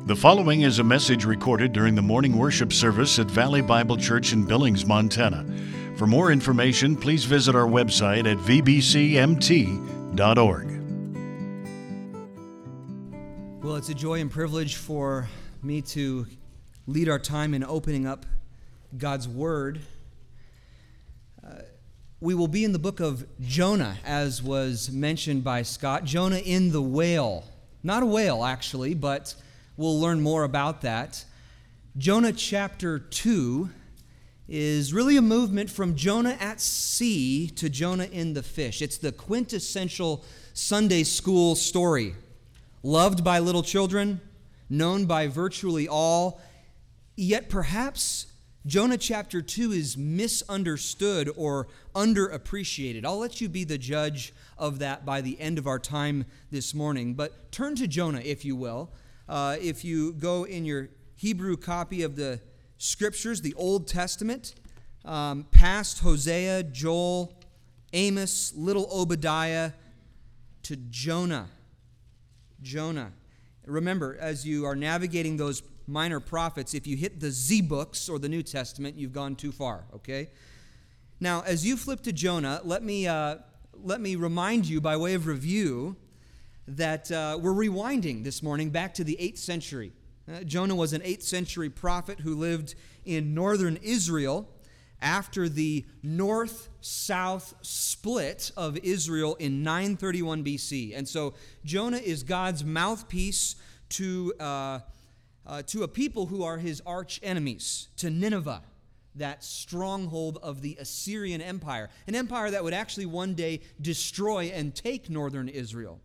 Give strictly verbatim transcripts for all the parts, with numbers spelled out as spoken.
The following is a message recorded during the morning worship service at Valley Bible Church in Billings, Montana. For more information, please visit our website at v b c m t dot org. Well, it's a joy and privilege for me to lead our time in opening up God's Word. Uh, we will be in the book of Jonah, as was mentioned by Scott. Jonah in the whale. Not a whale, actually, but we'll learn more about that. Jonah chapter two is really a movement from Jonah at sea to Jonah in the fish. It's the quintessential Sunday school story. Loved by little children, known by virtually all, yet perhaps Jonah chapter two is misunderstood or underappreciated. I'll let you be the judge of that by the end of our time this morning. But turn to Jonah, if you will. Uh, if you go in your Hebrew copy of the Scriptures, the Old Testament, um, past Hosea, Joel, Amos, little Obadiah, to Jonah. Jonah. Remember, as you are navigating those minor prophets, if you hit the Z books or the New Testament, you've gone too far, okay? Now, as you flip to Jonah, let me uh, let me remind you by way of review that uh, we're rewinding this morning back to the eighth century. Uh, Jonah was an eighth century prophet who lived in northern Israel after the north-south split of Israel in nine thirty-one B C. And so Jonah is God's mouthpiece to uh, uh, to a people who are his arch enemies, to Nineveh, that stronghold of the Assyrian Empire, an empire that would actually one day destroy and take northern Israel.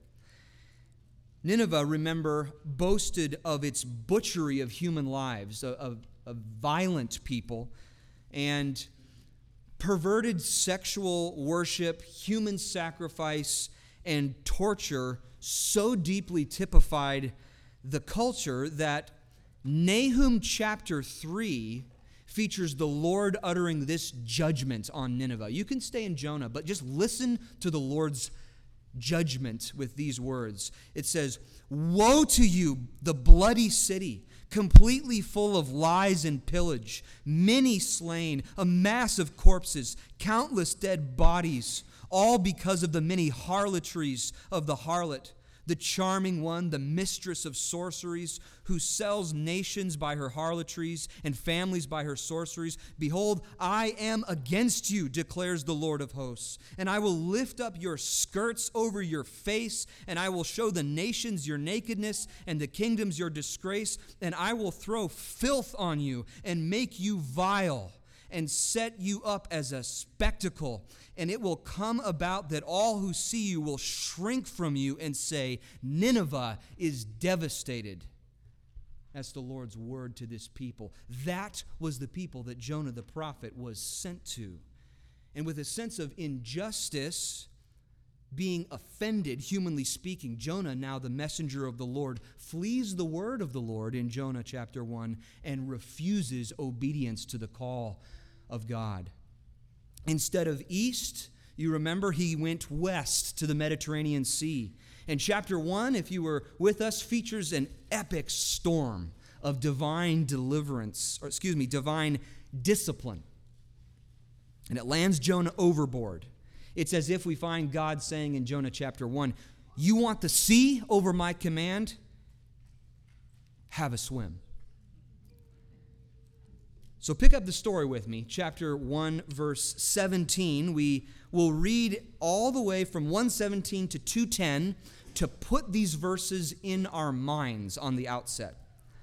Nineveh, remember, boasted of its butchery of human lives, of, of violent people, and perverted sexual worship, human sacrifice, and torture so deeply typified the culture that Nahum chapter three features the Lord uttering this judgment on Nineveh. You can stay in Jonah, but just listen to the Lord's judgment with these words. It says, "Woe to you, the bloody city, completely full of lies and pillage, many slain, a mass of corpses, countless dead bodies, all because of the many harlotries of the harlot, the charming one, the mistress of sorceries, who sells nations by her harlotries and families by her sorceries. Behold, I am against you, declares the Lord of hosts, and I will lift up your skirts over your face, and I will show the nations your nakedness and the kingdoms your disgrace, and I will throw filth on you and make you vile and set you up as a spectacle. And it will come about that all who see you will shrink from you and say, Nineveh is devastated." That's the Lord's word to this people. That was the people that Jonah the prophet was sent to. And with a sense of injustice, being offended, humanly speaking, Jonah, now the messenger of the Lord, flees the word of the Lord in Jonah chapter one and refuses obedience to the call of God. Instead of east, you remember he went west to the Mediterranean Sea. And chapter one, if you were with us, features an epic storm of divine deliverance, or excuse me, divine discipline. And it lands Jonah overboard. It's as if we find God saying in Jonah chapter one, "You want the sea over my command? Have a swim." So pick up the story with me, chapter one, verse seventeen. We will read all the way from one seventeen to two ten to put these verses in our minds on the outset.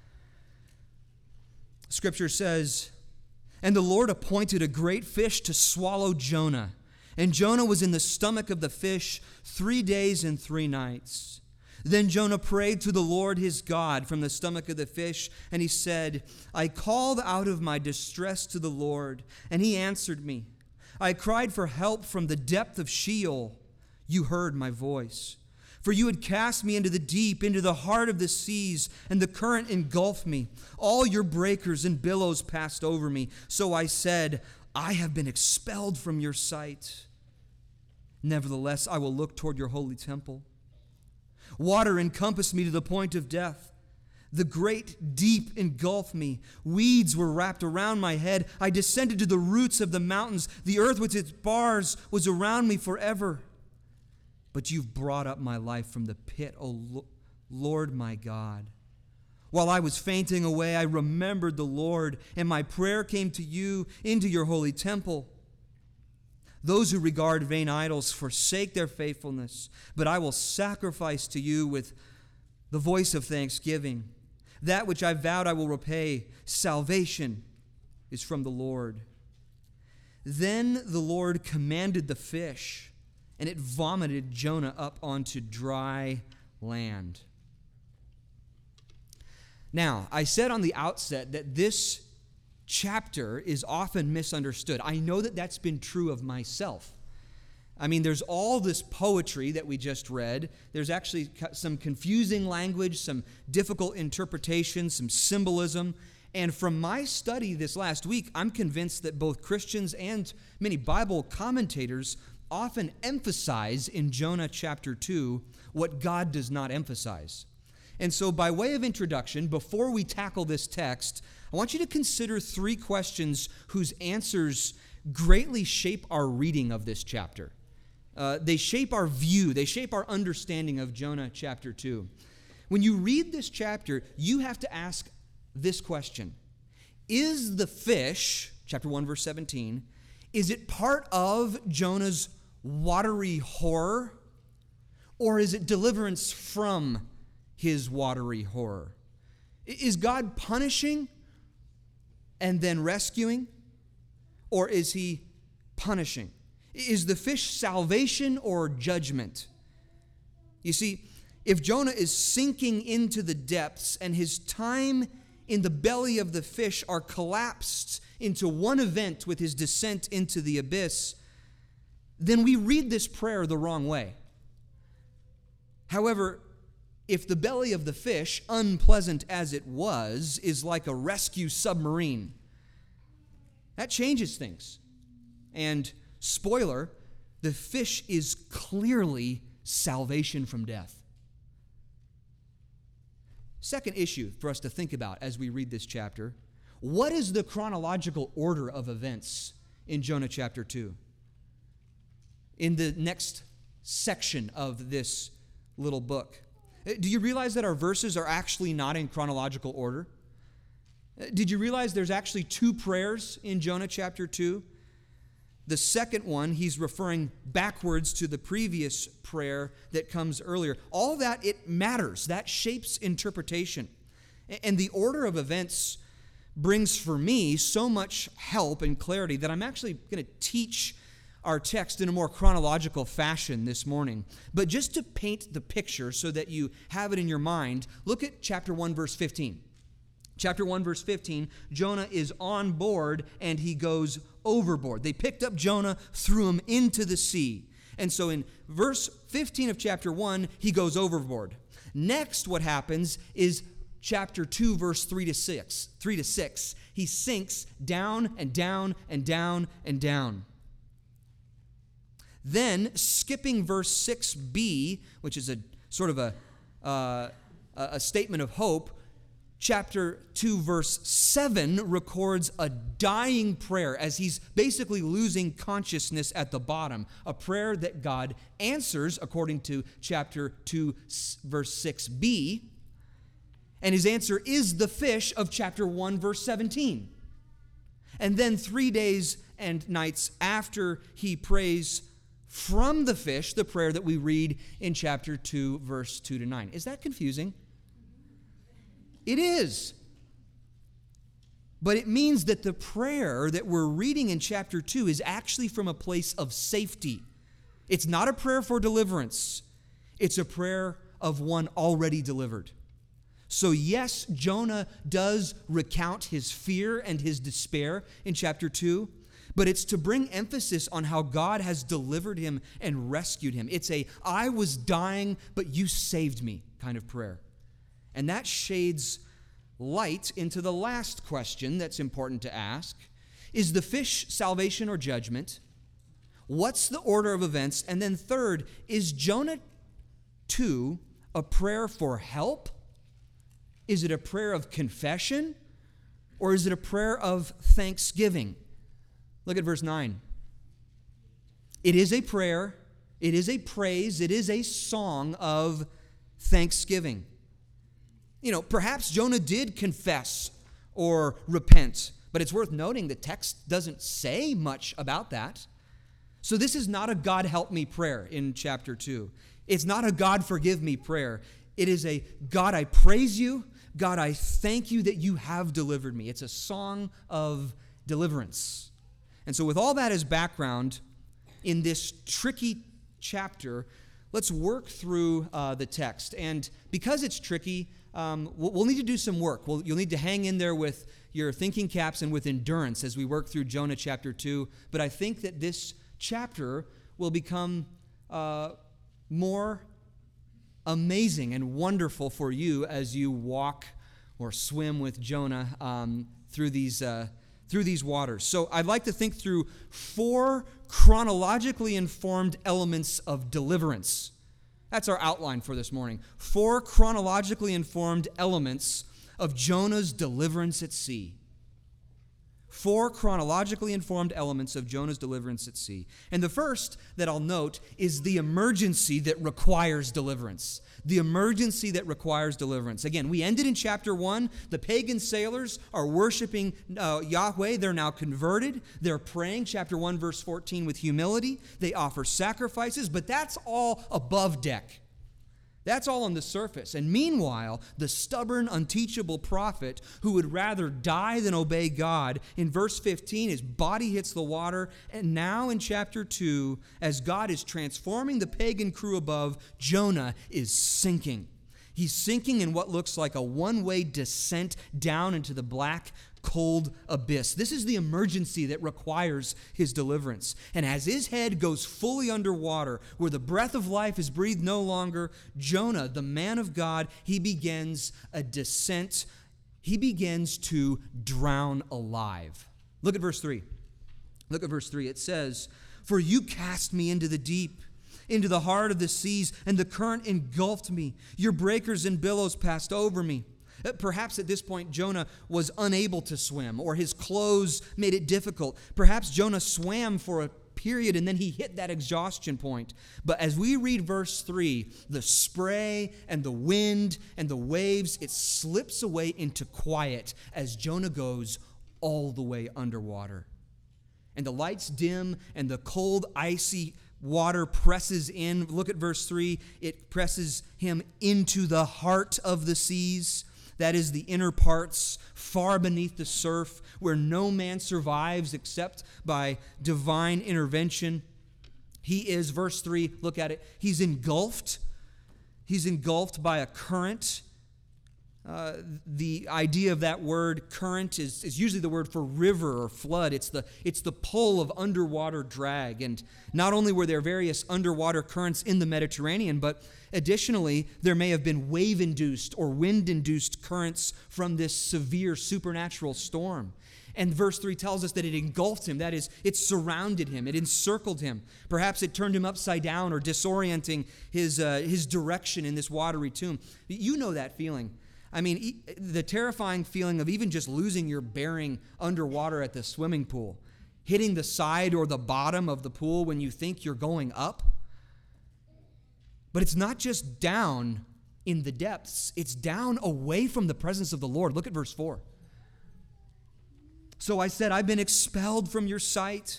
Scripture says, "And the Lord appointed a great fish to swallow Jonah. And Jonah was in the stomach of the fish three days and three nights. Then Jonah prayed to the Lord his God from the stomach of the fish, and he said, I called out of my distress to the Lord, and he answered me. I cried for help from the depth of Sheol. You heard my voice. For you had cast me into the deep, into the heart of the seas, and the current engulfed me. All your breakers and billows passed over me. So I said, I have been expelled from your sight. Nevertheless, I will look toward your holy temple. Water encompassed me to the point of death. The great deep engulfed me. Weeds were wrapped around my head. I descended to the roots of the mountains. The earth with its bars was around me forever. But you've brought up my life from the pit, O Lord my God. While I was fainting away, I remembered the Lord, and my prayer came to you into your holy temple. Those who regard vain idols forsake their faithfulness, but I will sacrifice to you with the voice of thanksgiving. That which I vowed I will repay. Salvation is from the Lord. Then the Lord commanded the fish, and it vomited Jonah up onto dry land. Now, I said on the outset that this chapter is often misunderstood. I know that that's been true of myself. I mean, there's all this poetry that we just read. There's actually some confusing language, some difficult interpretation, some symbolism. And from my study this last week, I'm convinced that both Christians and many Bible commentators often emphasize in Jonah chapter two what God does not emphasize. And so by way of introduction, before we tackle this text, I want you to consider three questions whose answers greatly shape our reading of this chapter. Uh, they shape our view, they shape our understanding of Jonah chapter two. When you read this chapter, you have to ask this question. Is the fish, chapter one, verse seventeen, is it part of Jonah's watery horror, or is it deliverance from his watery horror? Is God punishing and then rescuing, or is he punishing? Is the fish salvation or judgment? You see, if Jonah is sinking into the depths and his time in the belly of the fish are collapsed into one event with his descent into the abyss, then we read this prayer the wrong way. However, if the belly of the fish, unpleasant as it was, is like a rescue submarine, that changes things. And spoiler, the fish is clearly salvation from death. Second issue for us to think about as we read this chapter: what is the chronological order of events in Jonah chapter two? In the next section of this little book. Do you realize that our verses are actually not in chronological order? Did you realize there's actually two prayers in Jonah chapter two? The second one, he's referring backwards to the previous prayer that comes earlier. All that, it matters. That shapes interpretation. And the order of events brings for me so much help and clarity that I'm actually going to teach our text in a more chronological fashion this morning. But just to paint the picture so that you have it in your mind, look at chapter one, verse fifteen. Chapter one, verse fifteen, Jonah is on board and he goes overboard. They picked up Jonah, threw him into the sea. And so in verse fifteen of chapter one, he goes overboard. Next, what happens is chapter two, verse three to six. three to six. He sinks down and down and down and down. Then, skipping verse six b, which is a sort of a, uh, a statement of hope, chapter two, verse seven records a dying prayer as he's basically losing consciousness at the bottom, a prayer that God answers according to chapter two, verse six b, and his answer is the fish of chapter one, verse seventeen. And then three days and nights after he prays from the fish, the prayer that we read in chapter two, verse two to nine. Is that confusing? It is. But it means that the prayer that we're reading in chapter two is actually from a place of safety. It's not a prayer for deliverance. It's a prayer of one already delivered. So yes, Jonah does recount his fear and his despair in chapter two, but it's to bring emphasis on how God has delivered him and rescued him. It's a, I was dying, but you saved me kind of prayer. And that shades light into the last question that's important to ask. Is the fish salvation or judgment? What's the order of events? And then third, is Jonah two a prayer for help Is it a prayer of confession, or is it a prayer of thanksgiving? Look at verse nine. It is a prayer, it is a praise, it is a song of thanksgiving. You know, perhaps Jonah did confess or repent, but it's worth noting the text doesn't say much about that. So this is not a God help me prayer in chapter two. It's not a God forgive me prayer. It is a God, I praise you. God, I thank you that you have delivered me. It's a song of deliverance. And so with all that as background, in this tricky chapter, let's work through uh, the text. And because it's tricky, um, we'll, we'll need to do some work. We'll, you'll need to hang in there with your thinking caps and with endurance as we work through Jonah chapter two. But I think that this chapter will become uh, more amazing and wonderful for you as you walk or swim with Jonah um, through these uh, through these waters. So I'd like to think through four chronologically informed elements of deliverance. That's our outline for this morning. Four chronologically informed elements of Jonah's deliverance at sea. Four chronologically informed elements of Jonah's deliverance at sea. And the first that I'll note is the emergency that requires deliverance. The emergency that requires deliverance. Again, we ended in chapter one. The pagan sailors are worshiping uh, Yahweh. They're now converted. They're praying, chapter one, verse fourteen, with humility. They offer sacrifices, but that's all above deck. That's all on the surface. And meanwhile, the stubborn, unteachable prophet who would rather die than obey God, in verse fifteen, his body hits the water. And now in chapter two, as God is transforming the pagan crew above, Jonah is sinking. He's sinking in what looks like a one-way descent down into the black, cold abyss. This is the emergency that requires his deliverance. And as his head goes fully underwater, where the breath of life is breathed no longer, Jonah, the man of God, he begins a descent. He begins to drown alive. Look at verse three. Look at verse three. It says, "For you cast me into the deep, into the heart of the seas, and the current engulfed me. Your breakers and billows passed over me." Perhaps at this point Jonah was unable to swim, or his clothes made it difficult. Perhaps Jonah swam for a period and then he hit that exhaustion point. But as we read verse three, the spray and the wind and the waves, it slips away into quiet as Jonah goes all the way underwater. And the lights dim and the cold, icy water presses in. Look at verse three. It presses him into the heart of the seas. That is the inner parts, far beneath the surf, where no man survives except by divine intervention. He is, verse three, look at it, he's engulfed. He's engulfed by a current. Uh, the idea of that word current is, is usually the word for river or flood. It's the, it's the pull of underwater drag. And not only were there various underwater currents in the Mediterranean, but additionally, there may have been wave-induced or wind-induced currents from this severe supernatural storm. And verse three tells us that it engulfed him. That is, it surrounded him. It encircled him. Perhaps it turned him upside down or disorienting his, uh, his direction in this watery tomb. You know that feeling. I mean, the terrifying feeling of even just losing your bearing underwater at the swimming pool, hitting the side or the bottom of the pool when you think you're going up. But it's not just down in the depths, it's down away from the presence of the Lord. Look at verse four. "So I said, I've been expelled from your sight."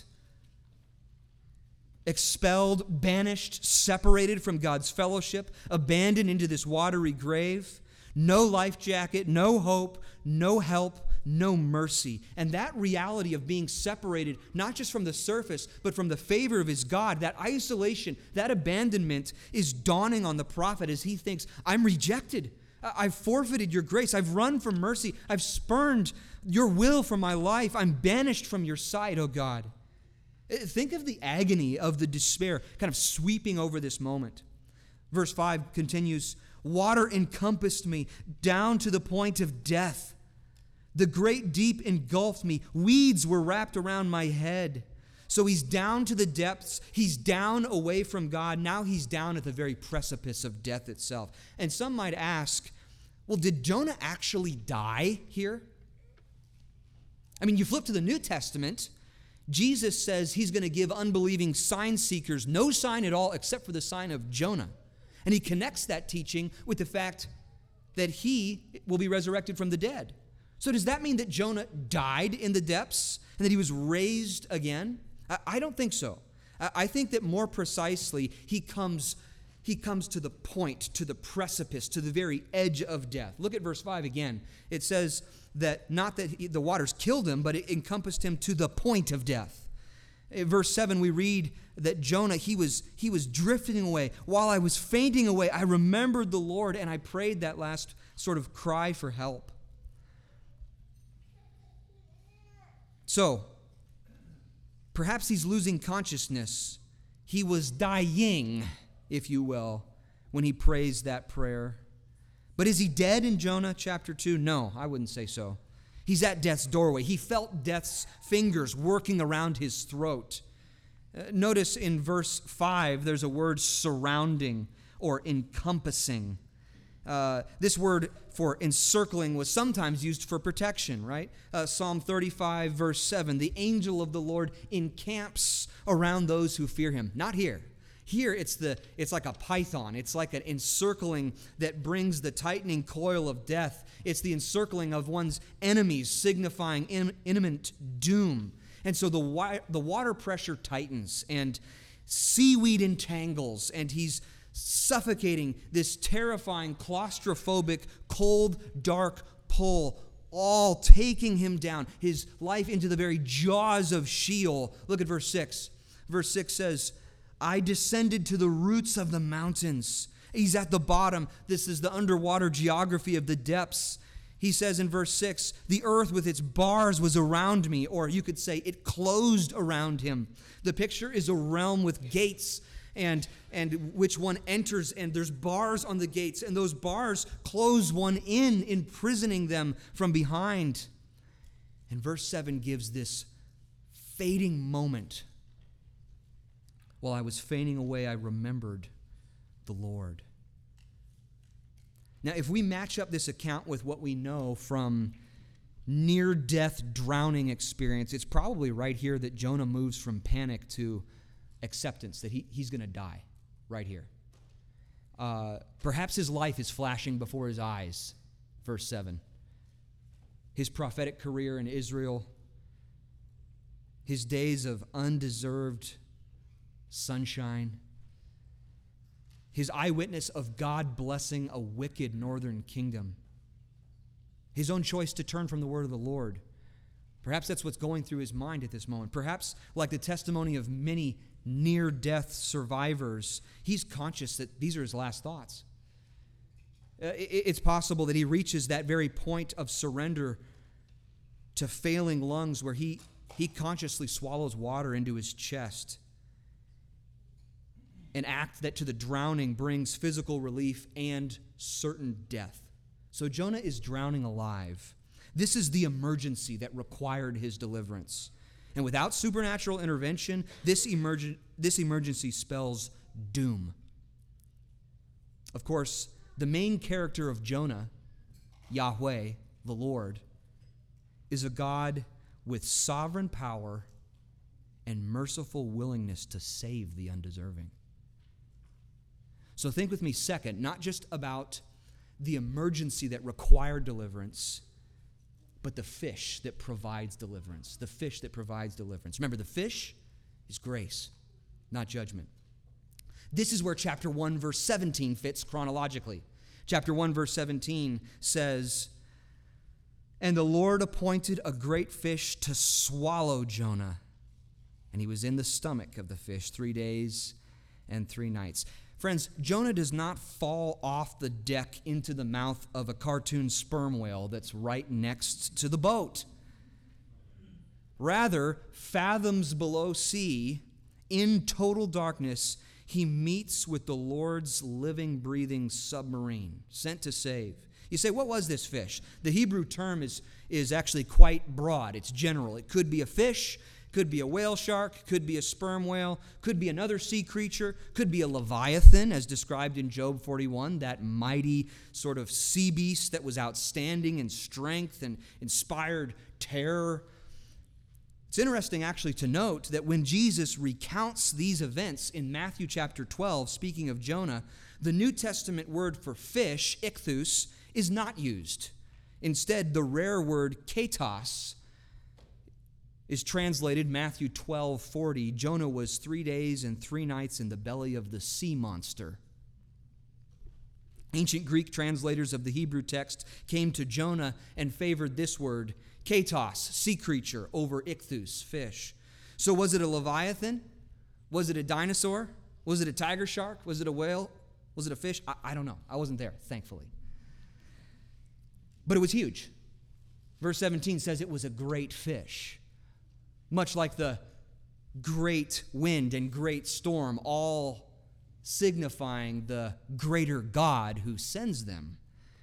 Expelled, banished, separated from God's fellowship, abandoned into this watery grave. No life jacket, no hope, no help, no mercy. And that reality of being separated, not just from the surface, but from the favor of his God, that isolation, that abandonment is dawning on the prophet as he thinks, I'm rejected. I've forfeited your grace. I've run from mercy. I've spurned your will from my life. I'm banished from your sight, oh God. Think of the agony of the despair kind of sweeping over this moment. Verse five continues, "Water encompassed me down to the point of death. The great deep engulfed me. Weeds were wrapped around my head." So he's down to the depths. He's down away from God. Now he's down at the very precipice of death itself. And some might ask, Well, did Jonah actually die here? I mean, you flip to the New Testament, Jesus says he's going to give unbelieving sign seekers no sign at all except for the sign of Jonah. And he connects that teaching with the fact that he will be resurrected from the dead. So does that mean that Jonah died in the depths and that he was raised again? I don't think so. I think that more precisely, he comes, he comes to the point, to the precipice, to the very edge of death. Look at verse five again. It says that not that he, the waters killed him, but it encompassed him to the point of death. In verse seven, we read that Jonah, he was, he was drifting away. While I was fainting away, I remembered the Lord, and I prayed that last sort of cry for help. So, perhaps he's losing consciousness. He was dying, if you will, when he prays that prayer. But is he dead in Jonah chapter two? No, I wouldn't say so. He's at death's doorway. He felt death's fingers working around his throat. Uh, notice in verse five, there's a word surrounding or encompassing. Uh, this word for encircling was sometimes used for protection, right? Uh, Psalm thirty-five, verse seven, the angel of the Lord encamps around those who fear him. Not here. Here it's the it's like a python. It's like an encircling that brings the tightening coil of death. It's the encircling of one's enemies, signifying im- imminent doom. And so the wi- the water pressure tightens and seaweed entangles, and he's suffocating this terrifying, claustrophobic, cold, dark pull, all taking him down, his life into the very jaws of Sheol. Look at verse six. Verse six says, I descended to the roots of the mountains. He's at the bottom. This is the underwater geography of the depths. He says in verse six, the earth with its bars was around me, or you could say it closed around him. The picture is a realm with gates, and and which one enters, and there's bars on the gates, and those bars close one in, imprisoning them from behind. And verse seven gives this fading moment. While I was fainting away, I remembered the Lord. Now, if we match up this account with what we know from near-death drowning experience, it's probably right here that Jonah moves from panic to acceptance, that he, he's going to die right here. Uh, perhaps his life is flashing before his eyes, verse seven. His prophetic career in Israel, his days of undeserved sunshine, his eyewitness of God blessing a wicked northern kingdom, his own choice to turn from the word of the Lord. Perhaps that's what's going through his mind at this moment. Perhaps, like the testimony of many near-death survivors, he's conscious that these are his last thoughts. Uh, it's possible that he reaches that very point of surrender to failing lungs where he, he consciously swallows water into his chest, an act that to the drowning brings physical relief and certain death. So Jonah is drowning alive. This is the emergency that required his deliverance. And without supernatural intervention, this, emerg- this emergency spells doom. Of course, the main character of Jonah, Yahweh, the Lord, is a God with sovereign power and merciful willingness to save the undeserving. So think with me second, not just about the emergency that required deliverance, but the fish that provides deliverance. The fish that provides deliverance. Remember, the fish is grace, not judgment. This is where chapter one, verse seventeen fits chronologically. Chapter one, verse seventeen says, and the Lord appointed a great fish to swallow Jonah, and he was in the stomach of the fish three days and three nights. Friends, Jonah does not fall off the deck into the mouth of a cartoon sperm whale that's right next to the boat. Rather, fathoms below sea, in total darkness, he meets with the Lord's living, breathing submarine, sent to save. You say, what was this fish? The Hebrew term is, is actually quite broad. It's general. It could be a fish, Could be a whale shark, could be a sperm whale, could be another sea creature, could be a leviathan, as described in Job forty-one, that mighty sort of sea beast that was outstanding in strength and inspired terror. It's interesting actually to note that when Jesus recounts these events in Matthew chapter twelve, speaking of Jonah, the New Testament word for fish, ichthus, is not used. Instead, the rare word ketos is translated Matthew twelve forty. Jonah was three days and three nights in the belly of the sea monster. Ancient Greek translators of the Hebrew text came to Jonah and favored this word, ketos, sea creature, over ichthus, fish. So was it a leviathan? Was it a dinosaur? Was it a tiger shark? Was it a whale? Was it a fish? I, I don't know. I wasn't there, thankfully. But it was huge. Verse seventeen says it was a great fish. Much like the great wind and great storm, all signifying the greater God who sends them.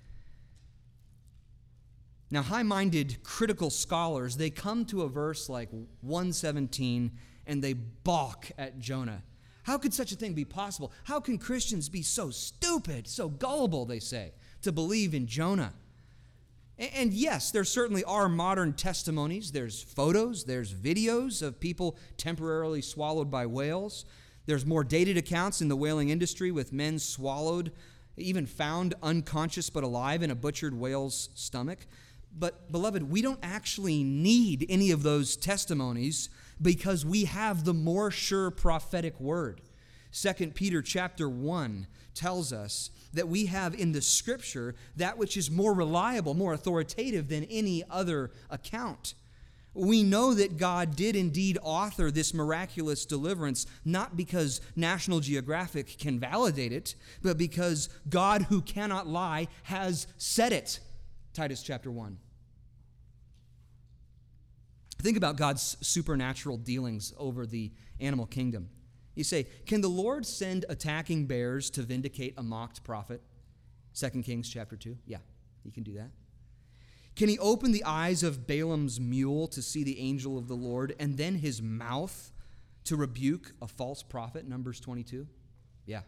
Now, high-minded critical scholars, they come to a verse like one seventeen and they balk at Jonah. How could such a thing be possible? How can Christians be so stupid, so gullible, they say, to believe in Jonah? And yes, there certainly are modern testimonies. There's photos, there's videos of people temporarily swallowed by whales. There's more dated accounts in the whaling industry with men swallowed, even found unconscious but alive in a butchered whale's stomach. But, beloved, we don't actually need any of those testimonies because we have the more sure prophetic word. Second Peter chapter one tells us that we have in the Scripture that which is more reliable, more authoritative than any other account. We know that God did indeed author this miraculous deliverance, not because National Geographic can validate it, but because God, who cannot lie, has said it. Titus chapter one. Think about God's supernatural dealings over the animal kingdom. You say, can the Lord send attacking bears to vindicate a mocked prophet? Second Kings chapter two. Yeah, he can do that. Can he open the eyes of Balaam's mule to see the angel of the Lord and then his mouth to rebuke a false prophet? Numbers twenty-two. Yeah.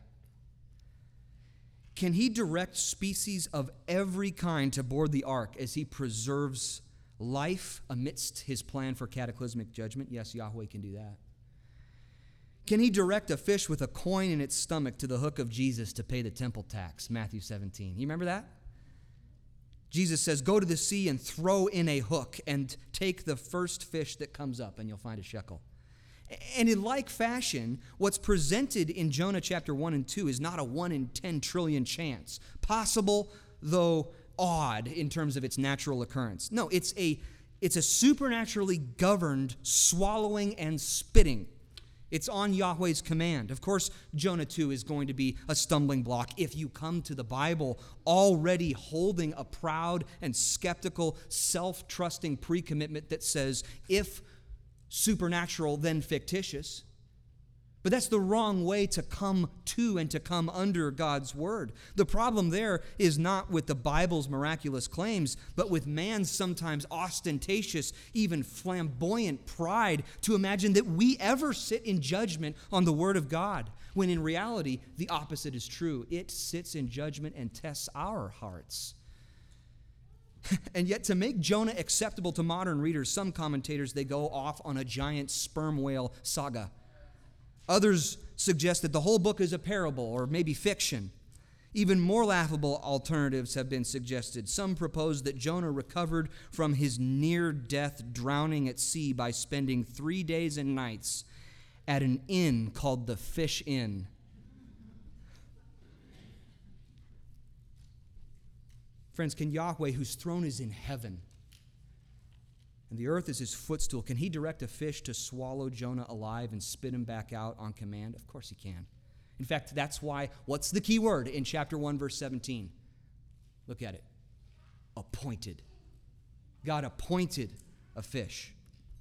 Can he direct species of every kind to board the ark as he preserves life amidst his plan for cataclysmic judgment? Yes, Yahweh can do that. Can he direct a fish with a coin in its stomach to the hook of Jesus to pay the temple tax? Matthew seventeen. You remember that? Jesus says, go to the sea and throw in a hook and take the first fish that comes up and you'll find a shekel. And in like fashion, what's presented in Jonah chapter one and two is not a one in ten trillion chance. Possible, though odd in terms of its natural occurrence. No, it's a, it's a supernaturally governed swallowing and spitting. It's on Yahweh's command. Of course, Jonah two is going to be a stumbling block if you come to the Bible already holding a proud and skeptical, self-trusting pre-commitment that says, if supernatural, then fictitious. But that's the wrong way to come to and to come under God's word. The problem there is not with the Bible's miraculous claims, but with man's sometimes ostentatious, even flamboyant pride to imagine that we ever sit in judgment on the word of God, when in reality, the opposite is true. It sits in judgment and tests our hearts. And yet, to make Jonah acceptable to modern readers, some commentators, they go off on a giant sperm whale saga. Others suggest that the whole book is a parable or maybe fiction. Even more laughable alternatives have been suggested. Some propose that Jonah recovered from his near-death drowning at sea by spending three days and nights at an inn called the Fish Inn. Friends, can Yahweh, whose throne is in heaven, and the earth is his footstool, can he direct a fish to swallow Jonah alive and spit him back out on command? Of course he can. In fact, that's why, what's the key word in chapter one, verse seventeen? Look at it. Appointed. God appointed a fish.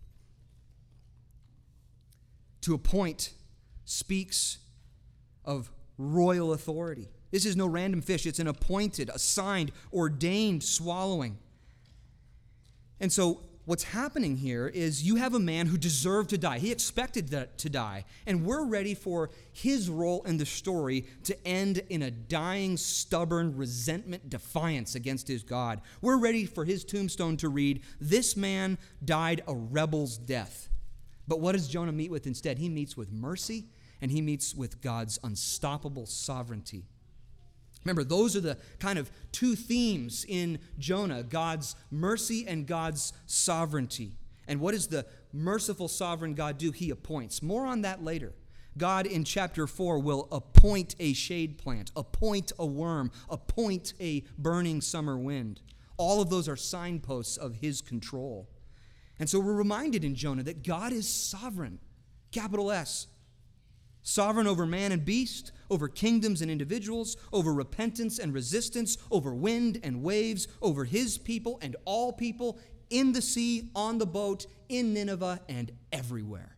To appoint speaks of royal authority. This is no random fish. It's an appointed, assigned, ordained swallowing. And so what's happening here is you have a man who deserved to die. He expected that to die. And we're ready for his role in the story to end in a dying, stubborn resentment, defiance against his God. We're ready for his tombstone to read, "This man died a rebel's death." But what does Jonah meet with instead? He meets with mercy, and he meets with God's unstoppable sovereignty. Remember, those are the kind of two themes in Jonah, God's mercy and God's sovereignty. And what does the merciful sovereign God do? He appoints. More on that later. God in chapter four will appoint a shade plant, appoint a worm, appoint a burning summer wind. All of those are signposts of his control. And so we're reminded in Jonah that God is sovereign, capital S. Sovereign over man and beast, over kingdoms and individuals, over repentance and resistance, over wind and waves, over his people and all people, in the sea, on the boat, in Nineveh, and everywhere.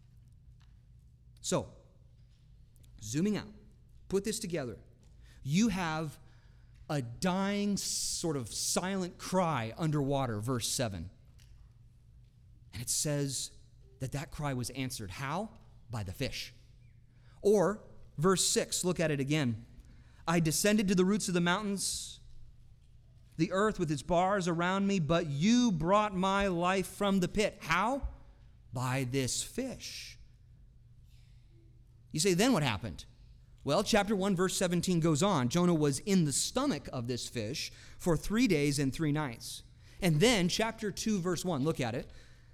So, zooming out, put this together. You have a dying, sort of silent cry underwater, verse seven. And it says that that cry was answered. How? By the fish. Or, verse six, look at it again. I descended to the roots of the mountains, the earth with its bars around me, but you brought my life from the pit. How? By this fish. You say, then what happened? Well, chapter one, verse seventeen goes on. Jonah was in the stomach of this fish for three days and three nights. And then, chapter two, verse one, look at it.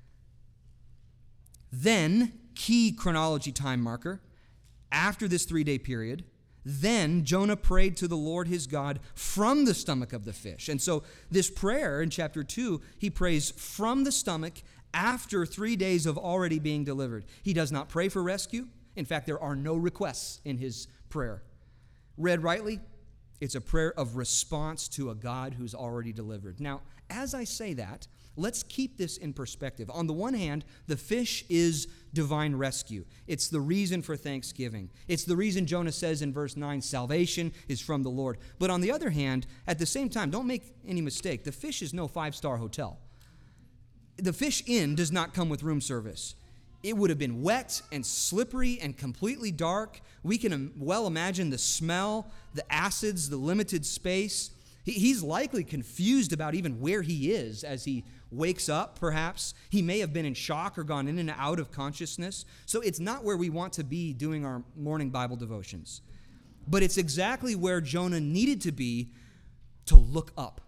Then, key chronology time marker, after this three-day period, then Jonah prayed to the Lord his God from the stomach of the fish. And so this prayer in chapter two, he prays from the stomach after three days of already being delivered. He does not pray for rescue. In fact, there are no requests in his prayer. Read rightly, it's a prayer of response to a God who's already delivered. Now, as I say that, let's keep this in perspective. On the one hand, the fish is divine rescue. It's the reason for thanksgiving. It's the reason Jonah says in verse nine, salvation is from the Lord. But on the other hand, at the same time, don't make any mistake, the fish is no five-star hotel. The Fish Inn does not come with room service. It would have been wet and slippery and completely dark. We can well imagine the smell, the acids, the limited space. He's likely confused about even where he is as he wakes up, perhaps. He may have been in shock or gone in and out of consciousness. So it's not where we want to be doing our morning Bible devotions. But it's exactly where Jonah needed to be to look up.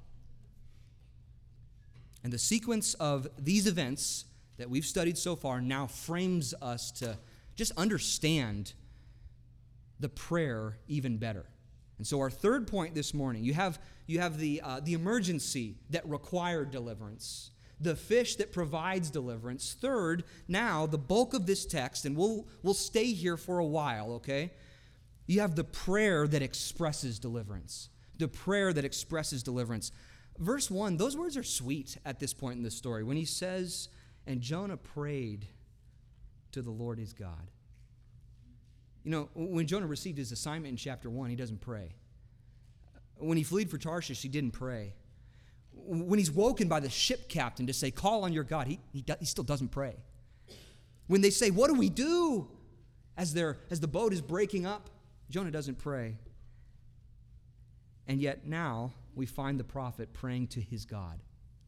And the sequence of these events that we've studied so far now frames us to just understand the prayer even better. And so our third point this morning, you have you have the uh, the emergency that required deliverance, the fish that provides deliverance. Third, now the bulk of this text, and we'll we'll stay here for a while, okay? You have the prayer that expresses deliverance, the prayer that expresses deliverance. Verse one, those words are sweet at this point in the story when he says, "And Jonah prayed to the Lord his God." You know, when Jonah received his assignment in chapter one, he doesn't pray. When he fled for Tarshish, he didn't pray. When he's woken by the ship captain to say, call on your God, he, he, he still doesn't pray. When they say, what do we do? As, they're, as the boat is breaking up, Jonah doesn't pray. And yet now we find the prophet praying to his God.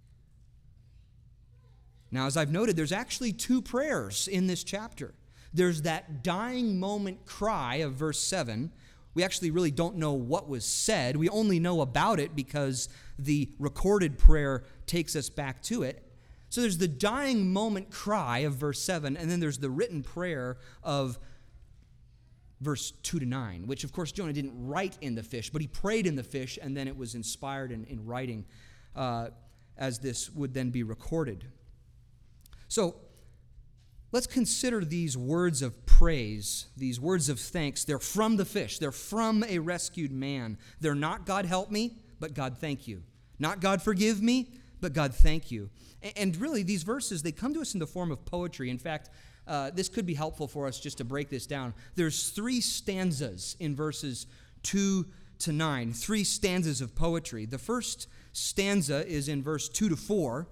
Now, as I've noted, there's actually two prayers in this chapter. There's that dying moment cry of verse seven. We actually really don't know what was said. We only know about it because the recorded prayer takes us back to it. So there's the dying moment cry of verse seven, and then there's the written prayer of verse two to nine, which, of course, Jonah didn't write in the fish, but he prayed in the fish, and then it was inspired in, in writing uh, as this would then be recorded. So let's consider these words of praise, these words of thanks. They're from the fish. They're from a rescued man. They're not God help me, but God thank you. Not God forgive me, but God thank you. And really, these verses, they come to us in the form of poetry. In fact, uh, this could be helpful for us just to break this down. There's three stanzas in verses two to nine, three stanzas of poetry. The first stanza is in verse two to four.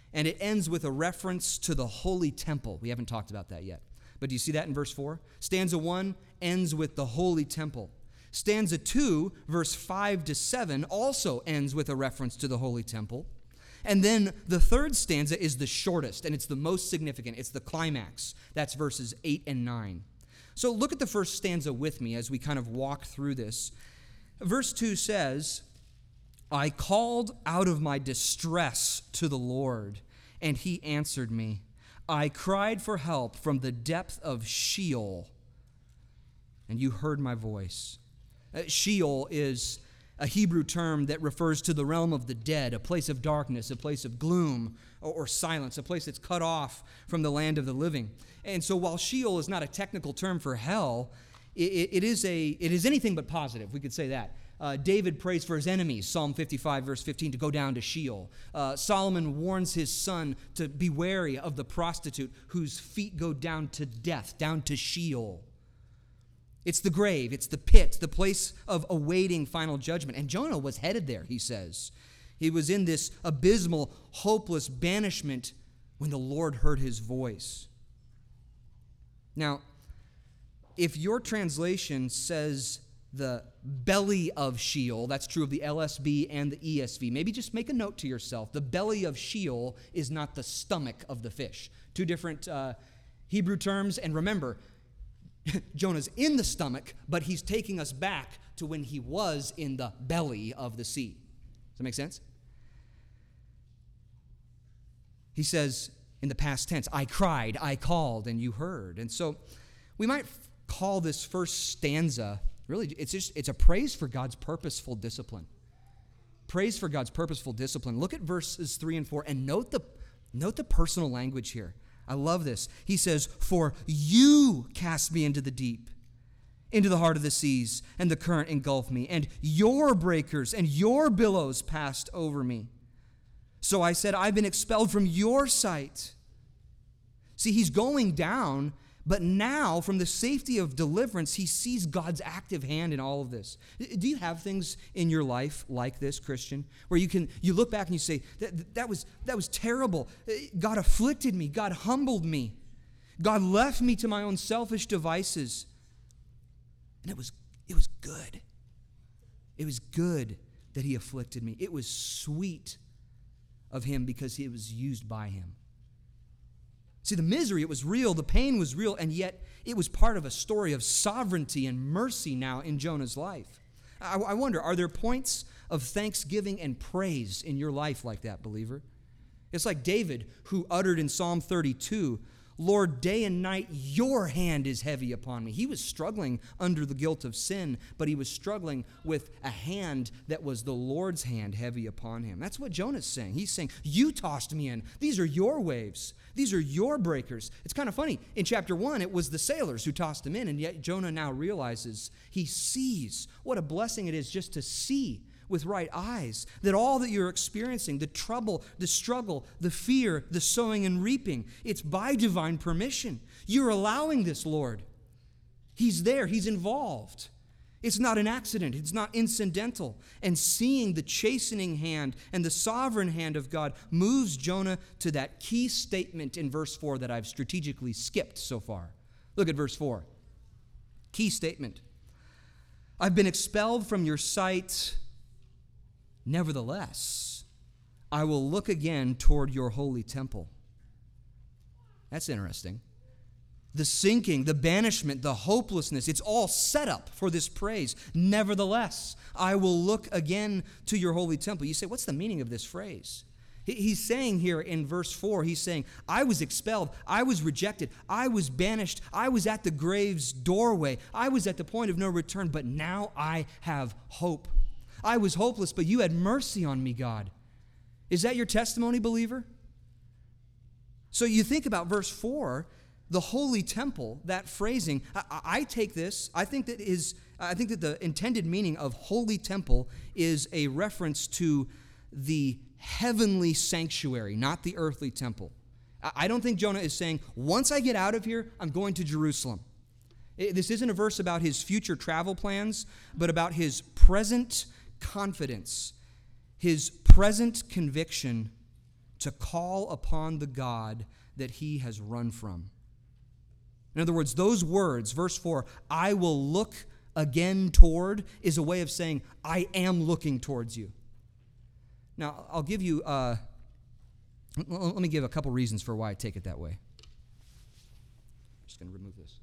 and it ends with a reference to the holy temple. We haven't talked about that yet. But do you see that in verse four? Stanza one ends with the holy temple. Stanza two, verse five to seven, also ends with a reference to the holy temple. And then the third stanza is the shortest, and it's the most significant. It's the climax. That's verses eight and nine. So look at the first stanza with me as we kind of walk through this. Verse two says, I called out of my distress to the Lord, and he answered me. I cried for help from the depth of Sheol, and you heard my voice. Uh, Sheol is a Hebrew term that refers to the realm of the dead, a place of darkness, a place of gloom or, or silence, a place that's cut off from the land of the living. And so while Sheol is not a technical term for hell, it, it, is, a, it is anything but positive. We could say that. Uh, David prays for his enemies, Psalm fifty-five, verse fifteen, to go down to Sheol. Uh, Solomon warns his son to be wary of the prostitute whose feet go down to death, down to Sheol. It's the grave, it's the pit, the place of awaiting final judgment. And Jonah was headed there, he says. He was in this abysmal, hopeless banishment when the Lord heard his voice. Now, if your translation says the belly of Sheol, that's true of the L S B and the E S V, maybe just make a note to yourself. The belly of Sheol is not the stomach of the fish. Two different uh, Hebrew terms, and remember, Jonah's in the stomach, but he's taking us back to when he was in the belly of the sea. Does that make sense? He says in the past tense, I cried, I called, and you heard. And so we might call this first stanza, really, it's just it's a praise for God's purposeful discipline. Praise for God's purposeful discipline. Look at verses three and four and note the, note the personal language here. I love this. He says, for you cast me into the deep, into the heart of the seas, and the current engulfed me, and your breakers and your billows passed over me. So I said, I've been expelled from your sight. See, he's going down, but now from the safety of deliverance, he sees God's active hand in all of this. Do you have things in your life like this, Christian, where you can you look back and you say, that, that was that was terrible. God afflicted me. God humbled me. God left me to my own selfish devices. And it was it was good. It was good that he afflicted me. It was sweet of him because he was used by him. See, the misery, it was real, the pain was real, and yet it was part of a story of sovereignty and mercy now in Jonah's life. I, I wonder, are there points of thanksgiving and praise in your life like that, believer? It's like David, who uttered in Psalm thirty-two, Lord, day and night, your hand is heavy upon me. He was struggling under the guilt of sin, but he was struggling with a hand that was the Lord's hand heavy upon him. That's what Jonah's saying. He's saying, you tossed me in. These are your waves. These are your breakers. It's kind of funny. In chapter one, it was the sailors who tossed him in, and yet Jonah now realizes he sees what a blessing it is just to see with right eyes, that all that you're experiencing, the trouble, the struggle, the fear, the sowing and reaping, it's by divine permission. You're allowing this, Lord. He's there. He's involved. It's not an accident. It's not incidental. And seeing the chastening hand and the sovereign hand of God moves Jonah to that key statement in verse four that I've strategically skipped so far. Look at verse four. Key statement. I've been expelled from your sight. Nevertheless, I will look again toward your holy temple. That's interesting. The sinking, the banishment, the hopelessness, it's all set up for this praise. Nevertheless, I will look again to your holy temple. You say, what's the meaning of this phrase? He's saying here in verse four, he's saying, I was expelled, I was rejected, I was banished, I was at the grave's doorway, I was at the point of no return, but now I have hope. I was hopeless, but you had mercy on me, God. Is that your testimony, believer? So you think about verse four, the holy temple, that phrasing. I, I take this, I think that is, I think that the intended meaning of holy temple is a reference to the heavenly sanctuary, not the earthly temple. I don't think Jonah is saying, once I get out of here, I'm going to Jerusalem. This isn't a verse about his future travel plans, but about his present confidence, his present conviction to call upon the God that he has run from. In other words, those words, verse four, I will look again toward, is a way of saying, I am looking towards you. Now, I'll give you, uh, let me give a couple reasons for why I take it that way. I'm just going to remove this.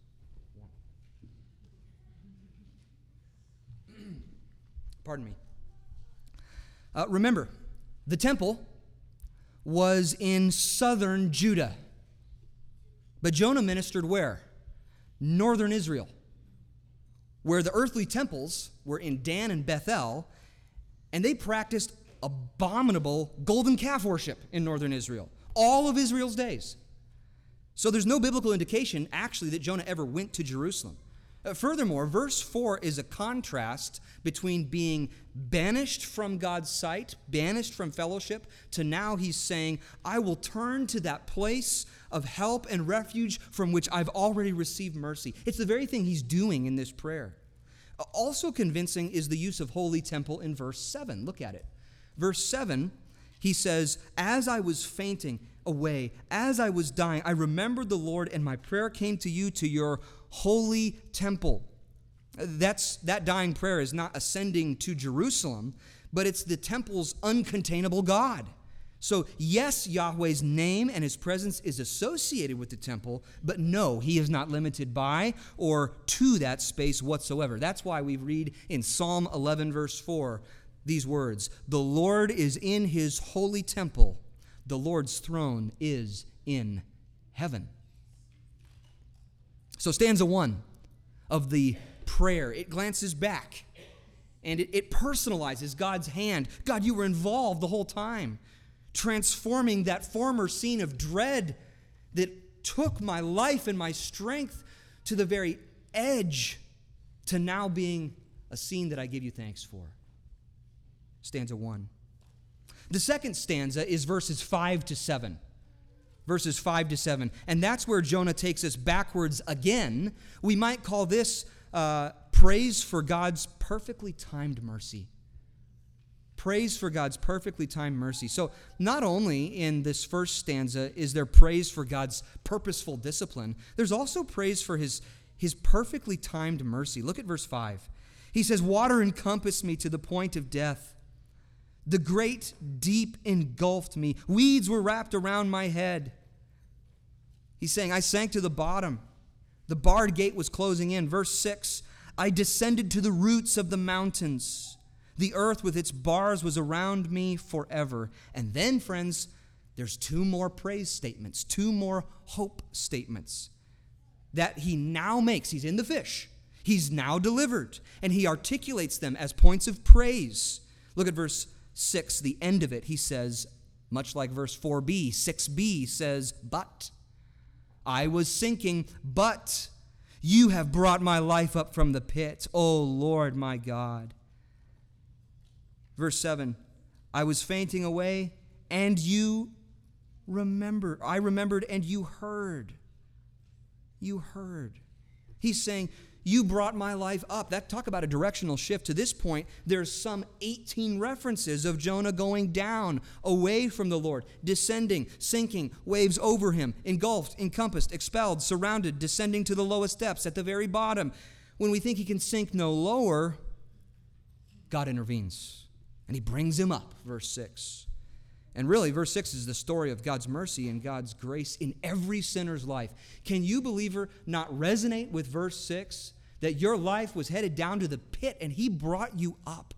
Pardon me. Uh, remember, the temple was in southern Judah. But Jonah ministered where? Northern Israel, where the earthly temples were in Dan and Bethel, and they practiced abominable golden calf worship in northern Israel, all of Israel's days. So there's no biblical indication, actually, that Jonah ever went to Jerusalem. Uh, furthermore, verse four is a contrast between being banished from God's sight, banished from fellowship, to now he's saying, I will turn to that place of help and refuge from which I've already received mercy. It's the very thing he's doing in this prayer. Uh, also convincing is the use of holy temple in verse seven. Look at it. Verse seven, he says, as I was fainting away, as I was dying, I remembered the Lord, and my prayer came to you, to your holy temple. That's, that dying prayer is not ascending to Jerusalem, but it's the temple's uncontainable God. So yes, Yahweh's name and his presence is associated with the temple, but no, he is not limited by or to that space whatsoever. That's why we read in Psalm eleven, verse four, these words, the Lord is in his holy temple. The Lord's throne is in heaven. So stanza one of the prayer, it glances back and it, it personalizes God's hand. God, you were involved the whole time, transforming that former scene of dread that took my life and my strength to the very edge to now being a scene that I give you thanks for. Stanza one. The second stanza is verses five to seven. Verses five to seven. And that's where Jonah takes us backwards again. We might call this uh, praise for God's perfectly timed mercy. Praise for God's perfectly timed mercy. So not only in this first stanza is there praise for God's purposeful discipline, there's also praise for his, his perfectly timed mercy. Look at verse five. He says, water encompassed me to the point of death. The great deep engulfed me. Weeds were wrapped around my head. He's saying, I sank to the bottom. The barred gate was closing in. Verse six, I descended to the roots of the mountains. The earth with its bars was around me forever. And then, friends, there's two more praise statements, two more hope statements that he now makes. He's in the fish. He's now delivered. And he articulates them as points of praise. Look at verse six, the end of it. He says, much like verse four b, six b says, but I was sinking, but you have brought my life up from the pit, O Lord my God. Verse seven, I was fainting away, and you remembered. I remembered, and you heard. You heard. He's saying, you brought my life up. That talk about a directional shift. To this point, there's some eighteen references of Jonah going down, away from the Lord, descending, sinking, waves over him, engulfed, encompassed, expelled, surrounded, descending to the lowest depths at the very bottom. When we think he can sink no lower, God intervenes, and he brings him up, verse six. And really, verse six is the story of God's mercy and God's grace in every sinner's life. Can you, believer, not resonate with verse six? That your life was headed down to the pit and he brought you up.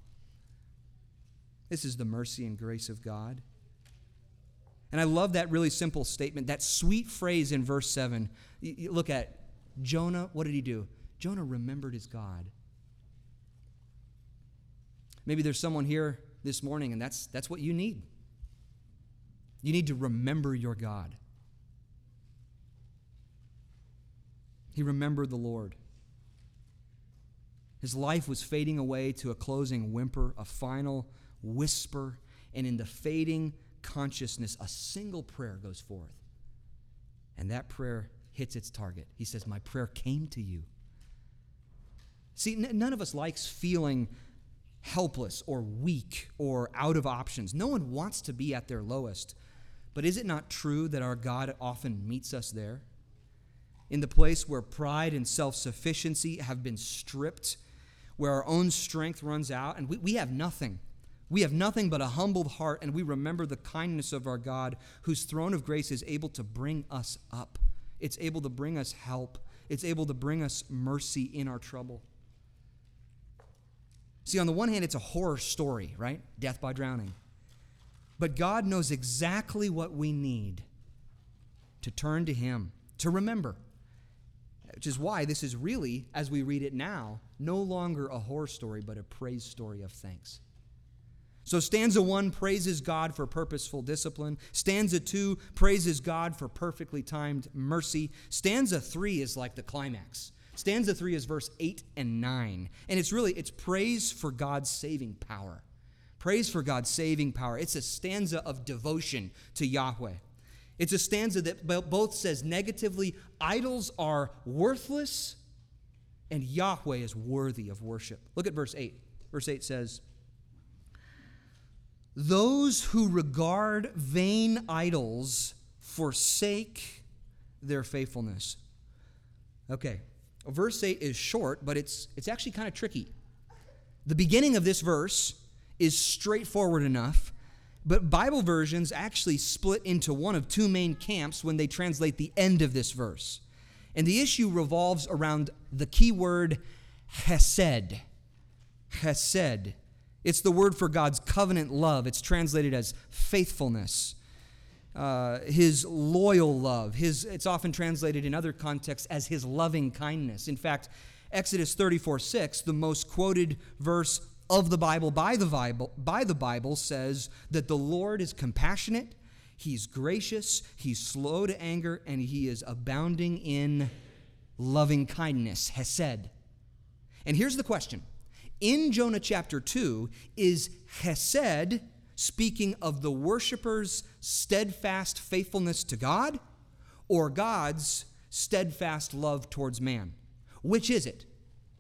This is the mercy and grace of God. And I love that really simple statement, that sweet phrase in verse seven. You, you look at Jonah, what did he do? Jonah remembered his God. Maybe there's someone here this morning and that's, that's what you need. You need to remember your God. He remembered the Lord. His life was fading away to a closing whimper, a final whisper, and in the fading consciousness, a single prayer goes forth. And that prayer hits its target. He says, my prayer came to you. See, n- none of us likes feeling helpless or weak or out of options. No one wants to be at their lowest. But is it not true that our God often meets us there? In the place where pride and self-sufficiency have been stripped, where our own strength runs out, and we, we have nothing. We have nothing but a humbled heart, and we remember the kindness of our God, whose throne of grace is able to bring us up. It's able to bring us help. It's able to bring us mercy in our trouble. See, on the one hand, it's a horror story, right? Death by drowning. But God knows exactly what we need to turn to Him, to remember. Which is why this is really, as we read it now, no longer a horror story, but a praise story of thanks. So stanza one praises God for purposeful discipline. Stanza two praises God for perfectly timed mercy. Stanza three is like the climax. Stanza three is verse eight and nine. And it's really, it's praise for God's saving power. Praise for God's saving power. It's a stanza of devotion to Yahweh. It's a stanza that both says negatively, idols are worthless and Yahweh is worthy of worship. Look at verse eight. Verse eight says, "Those who regard vain idols forsake their faithfulness." Okay, verse eight is short, but it's, it's actually kind of tricky. The beginning of this verse is straightforward enough, but Bible versions actually split into one of two main camps when they translate the end of this verse. And the issue revolves around the key word hesed. Hesed. It's the word for God's covenant love. It's translated as faithfulness. Uh, his loyal love. His, it's often translated in other contexts as His loving kindness. In fact, Exodus thirty-four six, the most quoted verse of the Bible by the Bible, by the Bible says that the Lord is compassionate, He's gracious, He's slow to anger, and He is abounding in loving kindness, hesed. And here's the question. In Jonah chapter two, is hesed speaking of the worshiper's steadfast faithfulness to God or God's steadfast love towards man? Which is it?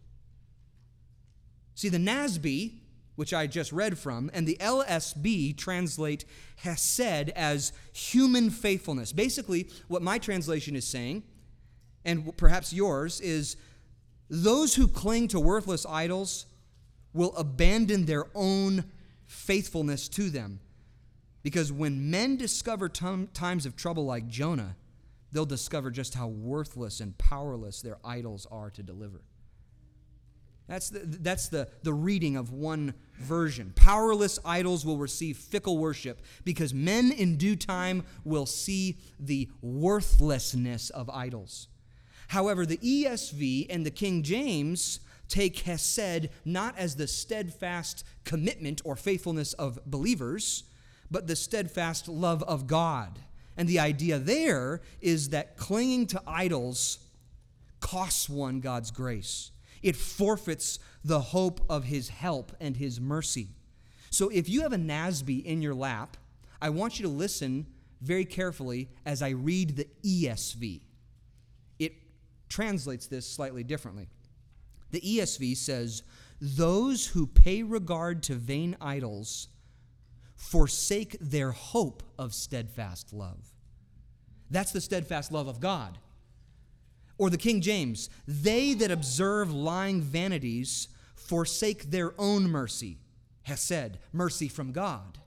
See, the N A S B, which I just read from, and the L S B translate hesed as human faithfulness. Basically, what my translation is saying, and perhaps yours, is those who cling to worthless idols will abandon their own faithfulness to them. Because when men discover t- times of trouble like Jonah, they'll discover just how worthless and powerless their idols are to deliver. That's the, that's the, the reading of one version. Powerless idols will receive fickle worship because men in due time will see the worthlessness of idols. However, the E S V and the King James take hesed not as the steadfast commitment or faithfulness of believers, but the steadfast love of God. And the idea there is that clinging to idols costs one God's grace. It forfeits the hope of His help and His mercy. So if you have a N A S B in your lap, I want you to listen very carefully as I read the E S V. It translates this slightly differently. The E S V says, "Those who pay regard to vain idols forsake their hope of steadfast love." That's the steadfast love of God. Or the King James, "They that observe lying vanities forsake their own mercy," hesed, mercy from God.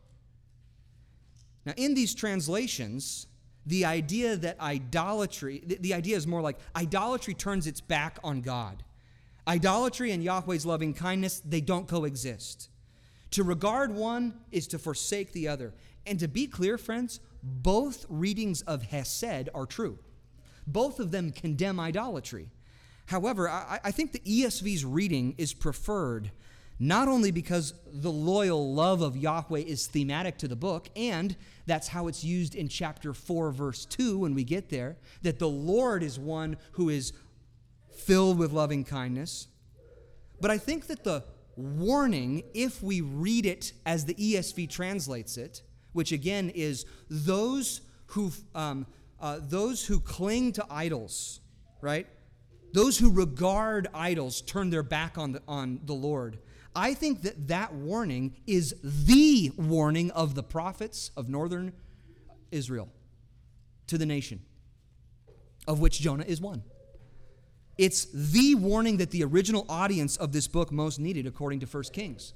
Now, in these translations, the idea that idolatry, the, the idea is more like idolatry turns its back on God. Idolatry and Yahweh's loving kindness, they don't coexist. To regard one is to forsake the other. And to be clear, friends, both readings of hesed are true. Both of them condemn idolatry. However, I, I think the E S V's reading is preferred not only because the loyal love of Yahweh is thematic to the book, and that's how it's used in chapter four, verse two when we get there, that the Lord is one who is filled with loving kindness. But I think that the warning, if we read it as the E S V translates it, which again is those who um, uh, those who cling to idols, right? Those who regard idols turn their back on the, on the Lord. I think that that warning is the warning of the prophets of northern Israel, to the nation, of which Jonah is one. It's the warning that the original audience of this book most needed, according to First Kings.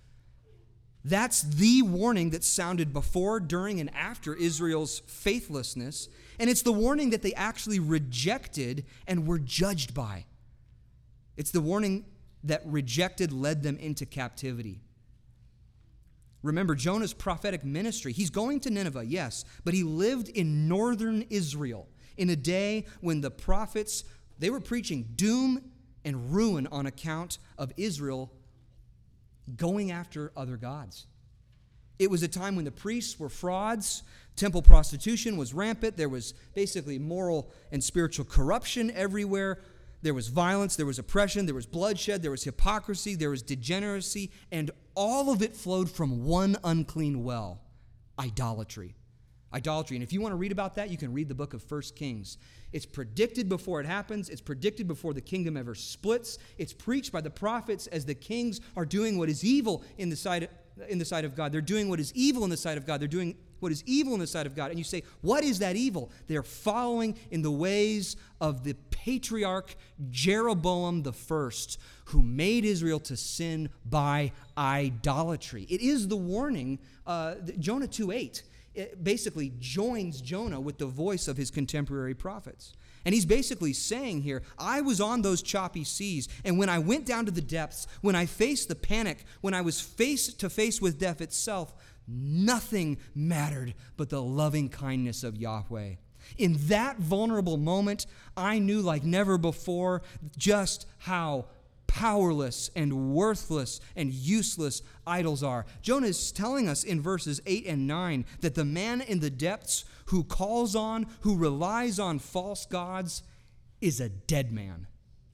That's the warning that sounded before, during, and after Israel's faithlessness, and it's the warning that they actually rejected and were judged by. It's the warning that rejected led them into captivity. Remember, Jonah's prophetic ministry, he's going to Nineveh, yes, but he lived in northern Israel in a day when the prophets, they were preaching doom and ruin on account of Israel going after other gods. It was a time when the priests were frauds, temple prostitution was rampant, there was basically moral and spiritual corruption everywhere. There was violence, there was oppression, there was bloodshed, there was hypocrisy, there was degeneracy, and all of it flowed from one unclean well, idolatry. Idolatry. And if you want to read about that, you can read the book of First Kings. It's predicted before it happens. It's predicted before the kingdom ever splits. It's preached by the prophets as the kings are doing what is evil in the sight, in the sight of God. They're doing what is evil in the sight of God. They're doing what is evil in the sight of God. And you say, what is that evil? They're following in the ways of the patriarch Jeroboam the First, who made Israel to sin by idolatry. It is the warning, uh, Jonah two eight. It basically joins Jonah with the voice of his contemporary prophets. And he's basically saying here, I was on those choppy seas, and when I went down to the depths, when I faced the panic, when I was face to face with death itself, nothing mattered but the loving kindness of Yahweh. In that vulnerable moment, I knew like never before just how powerless and worthless and useless idols are. Jonah is telling us in verses eight and nine that the man in the depths who calls on, who relies on false gods, is a dead man.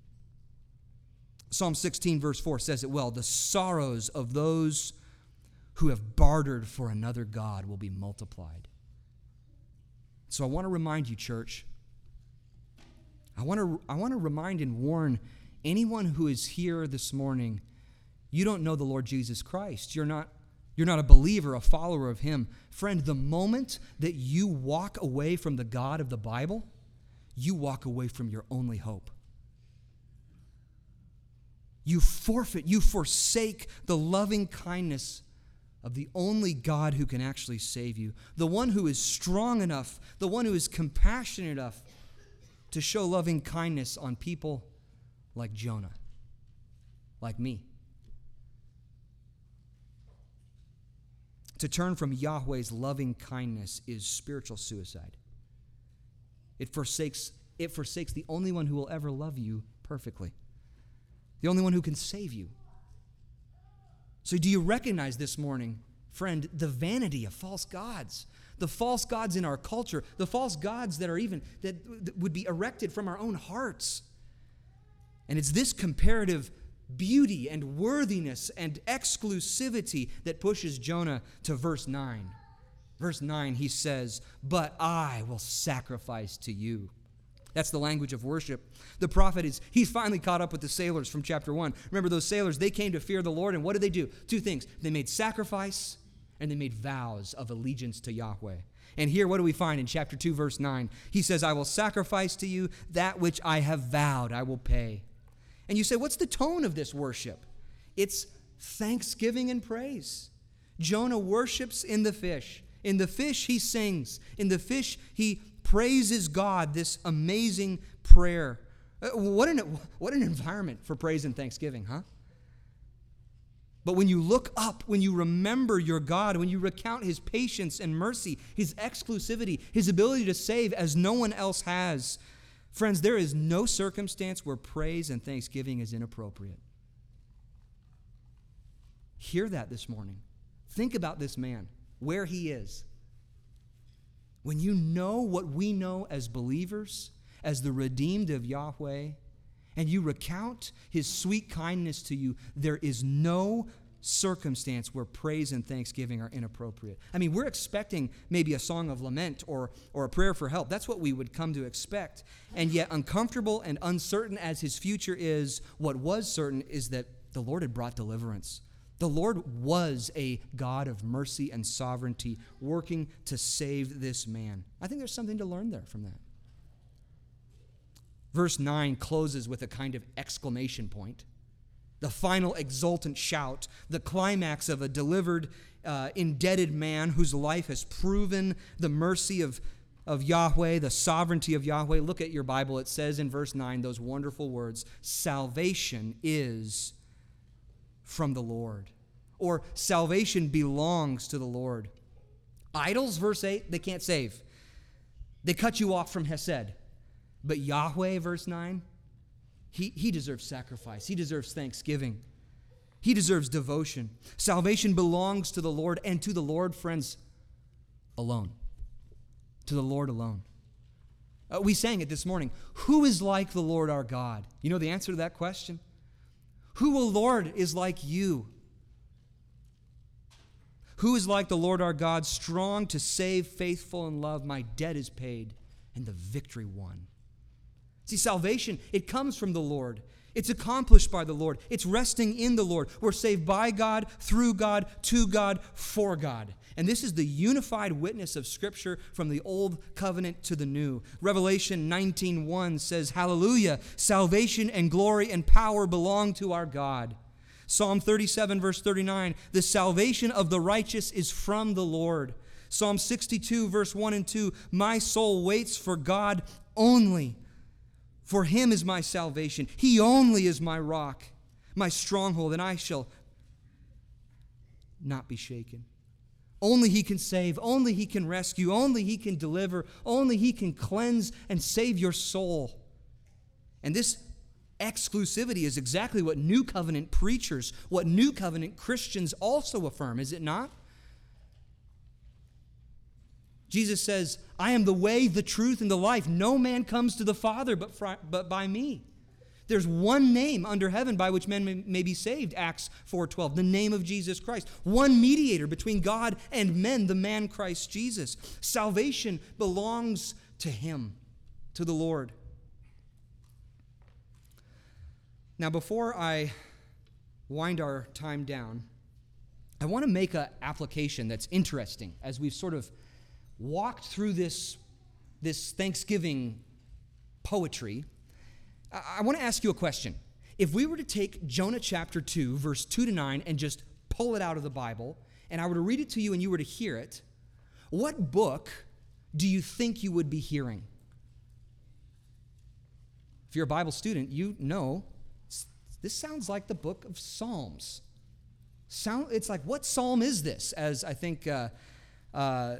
Psalm sixteen verse four says it well, the sorrows of those who have bartered for another god will be multiplied. So I want to remind you, church, I want to, I want to remind and warn anyone who is here this morning, you don't know the Lord Jesus Christ. You're not, you're not a believer, a follower of Him. Friend, the moment that you walk away from the God of the Bible, you walk away from your only hope. You forfeit, you forsake the loving kindness of the only God who can actually save you, the one who is strong enough, the one who is compassionate enough to show loving kindness on people like Jonah, like me. To turn from Yahweh's loving kindness is spiritual suicide. It forsakes, it forsakes the only one who will ever love you perfectly, the only one who can save you. So do you recognize this morning, friend, the vanity of false gods? The false gods in our culture, the false gods that are even, that, that would be erected from our own hearts. And it's this comparative beauty and worthiness and exclusivity that pushes Jonah to verse nine. Verse nine, he says, but I will sacrifice to you. That's the language of worship. The prophet is, he's finally caught up with the sailors from chapter one. Remember those sailors, they came to fear the Lord, and what did they do? Two things. They made sacrifice, and they made vows of allegiance to Yahweh. And here, what do we find in chapter two, verse nine? He says, I will sacrifice to you that which I have vowed, I will pay. And you say, what's the tone of this worship? It's thanksgiving and praise. Jonah worships in the fish. In the fish, he sings. In the fish, he praises God, this amazing prayer. What an, what an environment for praise and thanksgiving, huh? But when you look up, when you remember your God, when you recount His patience and mercy, His exclusivity, His ability to save as no one else has, friends, there is no circumstance where praise and thanksgiving is inappropriate. Hear that this morning. Think about this man, where he is. When you know what we know as believers, as the redeemed of Yahweh, and you recount His sweet kindness to you, there is no circumstance where praise and thanksgiving are inappropriate. I mean, we're expecting maybe a song of lament or, or a prayer for help. That's what we would come to expect. And yet, uncomfortable and uncertain as his future is, what was certain is that the Lord had brought deliverance. The Lord was a God of mercy and sovereignty, working to save this man. I think there's something to learn there from that. Verse nine closes with a kind of exclamation point. The final exultant shout, the climax of a delivered, uh, indebted man whose life has proven the mercy of, of Yahweh, the sovereignty of Yahweh. Look at your Bible. It says in verse nine those wonderful words, salvation is from the Lord, or salvation belongs to the Lord. Idols, verse eight, they can't save. They cut you off from Hesed. But Yahweh, verse nine, he, he deserves sacrifice. He deserves thanksgiving. He deserves devotion. Salvation belongs to the Lord, and to the Lord, friends, alone. To the Lord alone. Uh, we sang it this morning. Who is like the Lord our God? You know the answer to that question? Who, O Lord, is like you? Who is like the Lord our God, strong to save, faithful in love? My debt is paid, and the victory won. See, salvation, it comes from the Lord. It's accomplished by the Lord. It's resting in the Lord. We're saved by God, through God, to God, for God. And this is the unified witness of Scripture from the Old Covenant to the New. Revelation nineteen one says, hallelujah, salvation and glory and power belong to our God. Psalm thirty-seven, verse thirty-nine, the salvation of the righteous is from the Lord. Psalm sixty-two, verse one and two, my soul waits for God only. For him is my salvation. He only is my rock, my stronghold, and I shall not be shaken. Only he can save. Only he can rescue. Only he can deliver. Only he can cleanse and save your soul. And this exclusivity is exactly what New Covenant preachers, what New Covenant Christians also affirm, is it not? Jesus says, I am the way, the truth, and the life. No man comes to the Father but, fr- but by me. There's one name under heaven by which men may, may be saved, Acts four twelve, the name of Jesus Christ. One mediator between God and men, the man Christ Jesus. Salvation belongs to him, to the Lord. Now, before I wind our time down, I want to make an application that's interesting as we've sort of walked through this, this Thanksgiving poetry. I, I want to ask you a question. If we were to take Jonah chapter two, verse two to nine, and just pull it out of the Bible, and I were to read it to you and you were to hear it, what book do you think you would be hearing? If you're a Bible student, you know this sounds like the book of Psalms. Sound, it's like, what psalm is this? As I think uh, uh,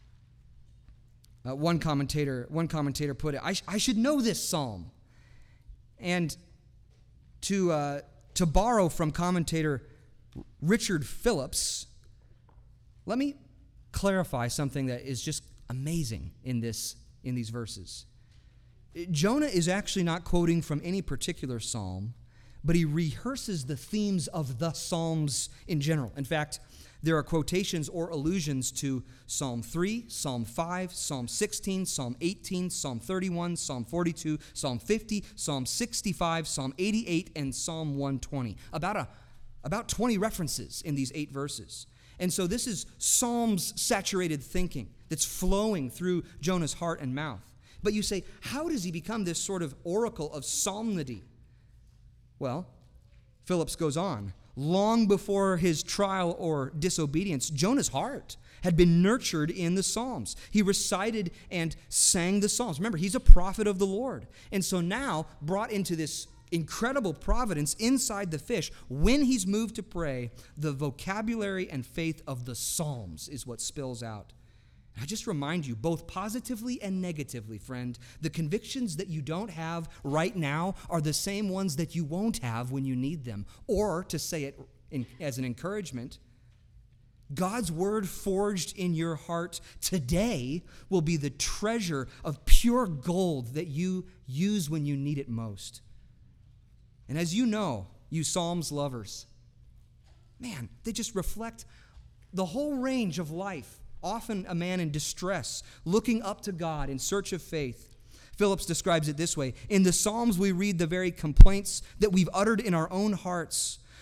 uh, one commentator one commentator put it, I, sh- I should know this psalm. And to uh, to borrow from commentator Richard Phillips, let me clarify something that is just amazing in this in these verses. Jonah is actually not quoting from any particular psalm, but he rehearses the themes of the Psalms in general. In fact, there are quotations or allusions to Psalm three, Psalm five, Psalm sixteen, Psalm eighteen, Psalm thirty-one, Psalm forty-two, Psalm fifty, Psalm sixty-five, Psalm eighty-eight, and Psalm one twenty. About, a, about twenty references in these eight verses. And so this is Psalms-saturated thinking that's flowing through Jonah's heart and mouth. But you say, how does he become this sort of oracle of psalmody? Well, Phillips goes on. Long before his trial or disobedience, Jonah's heart had been nurtured in the Psalms. He recited and sang the Psalms. Remember, he's a prophet of the Lord. And so now, brought into this incredible providence inside the fish, when he's moved to pray, the vocabulary and faith of the Psalms is what spills out. I just remind you, both positively and negatively, friend, the convictions that you don't have right now are the same ones that you won't have when you need them. Or, to say it in, as an encouragement, God's word forged in your heart today will be the treasure of pure gold that you use when you need it most. And as you know, you Psalms lovers, man, they just reflect the whole range of life. Often a man in distress, looking up to God in search of faith. Phillips describes it this way. In the Psalms we read the very complaints that we've uttered in our own hearts.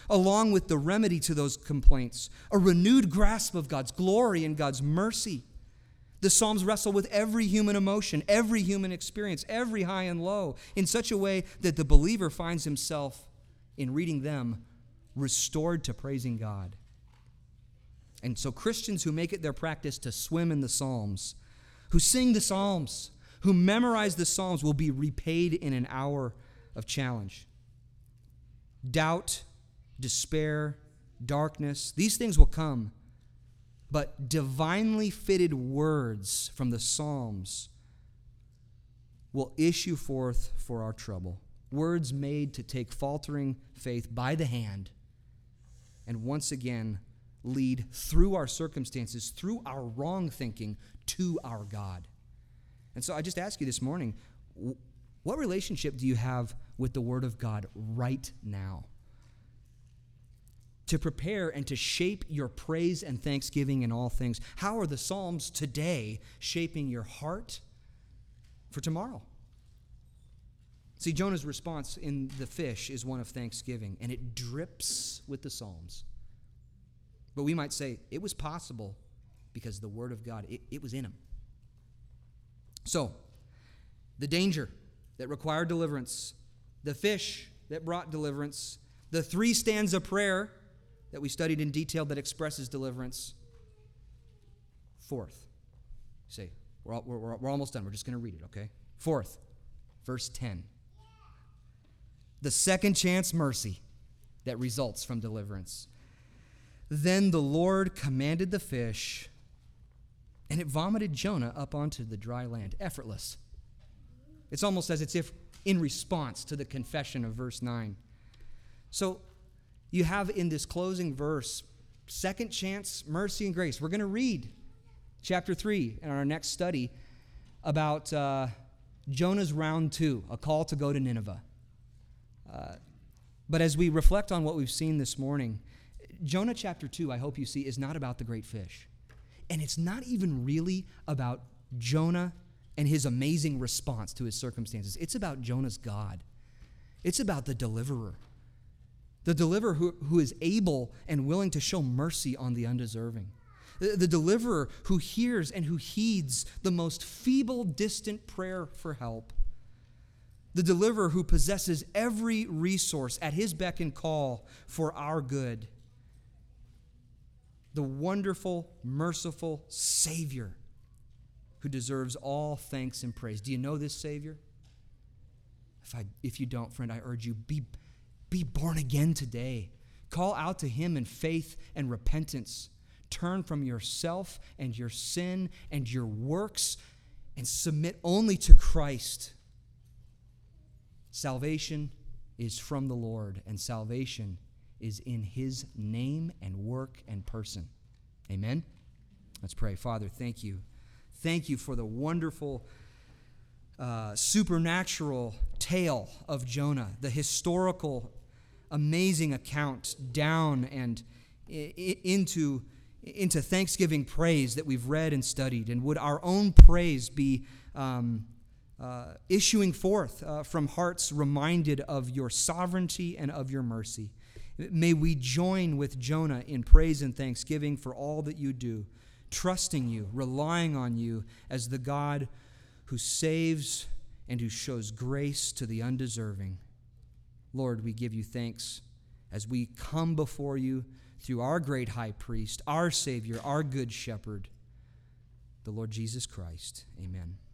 along with the remedy to those complaints, a renewed grasp of God's glory and God's mercy. The Psalms wrestle with every human emotion, every human experience, every high and low, in such a way that the believer finds himself, in reading them, restored to praising God. And so Christians who make it their practice to swim in the Psalms, who sing the Psalms, who memorize the Psalms, will be repaid in an hour of challenge. Doubt, despair, darkness, these things will come. But divinely fitted words from the Psalms will issue forth for our trouble. Words made to take faltering faith by the hand and once again lead through our circumstances, through our wrong thinking, to our God. And so I just ask you this morning, what relationship do you have with the Word of God right now? To prepare and to shape your praise and thanksgiving in all things. How are the Psalms today shaping your heart for tomorrow? See, Jonah's response in the fish is one of thanksgiving, and it drips with the Psalms. But we might say it was possible because the Word of God, it, it was in him. So, the danger that required deliverance, the fish that brought deliverance, the three stanza prayer that we studied in detail that expresses deliverance. Fourth, say, we're, all, we're, we're almost done. We're just going to read it, okay? Fourth, verse ten. The second chance mercy that results from deliverance. Then the Lord commanded the fish, and it vomited Jonah up onto the dry land. Effortless. It's almost as if in response to the confession of verse nine. So, you have in this closing verse, second chance, mercy, and grace. We're going to read chapter three in our next study about uh, Jonah's round two, a call to go to Nineveh. Uh, but as we reflect on what we've seen this morning, Jonah chapter two, I hope you see, is not about the great fish. And it's not even really about Jonah and his amazing response to his circumstances. It's about Jonah's God. It's about the deliverer. The deliverer who, who is able and willing to show mercy on the undeserving. The, the deliverer who hears and who heeds the most feeble, distant prayer for help. The deliverer who possesses every resource at his beck and call for our good. The wonderful, merciful Savior who deserves all thanks and praise. Do you know this Savior? If I, if you don't, friend, I urge you, be Be born again today. Call out to him in faith and repentance. Turn from yourself and your sin and your works and submit only to Christ. Salvation is from the Lord, and salvation is in his name and work and person. Amen? Let's pray. Father, thank you. Thank you for the wonderful uh, supernatural tale of Jonah, the historical amazing account down and into, into thanksgiving praise that we've read and studied. And would our own praise be um, uh, issuing forth uh, from hearts reminded of your sovereignty and of your mercy. May we join with Jonah in praise and thanksgiving for all that you do, trusting you, relying on you as the God who saves and who shows grace to the undeserving. Lord, we give you thanks as we come before you through our great high priest, our Savior, our good shepherd, the Lord Jesus Christ. Amen.